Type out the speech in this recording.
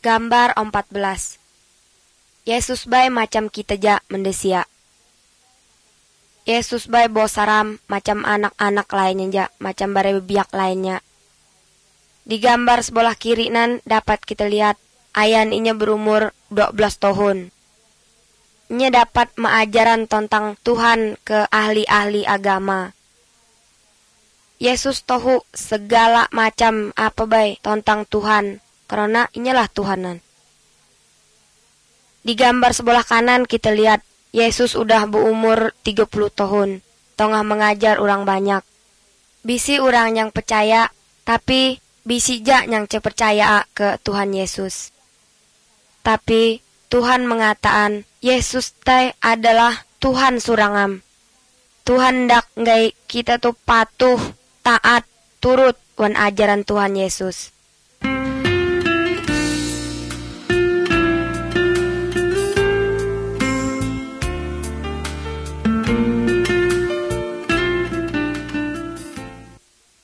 Gambar 14. Yesus bae macam kita ja mendesia. Yesus bae bawa saram macam anak-anak lainnya ja, macam bare biak lainnya. Di gambar sebelah kiri nan dapat kita lihat ayan inya berumur 12 tahun. Inya dapat mengajaran tentang Tuhan ke ahli-ahli agama. Yesus tahu segala macam apa bae tentang Tuhan, karena inyalah Tuhanan. Di gambar sebelah kanan kita lihat Yesus udah berumur 30 tahun, tengah mengajar orang banyak. Bisi orang yang percaya, tapi bisi ja yang percaya ke Tuhan Yesus. Tapi Tuhan mengatakan Yesus teh adalah Tuhan surangam. Tuhan ndak ngai kita tuh patuh, taat, turut wan ajaran Tuhan Yesus.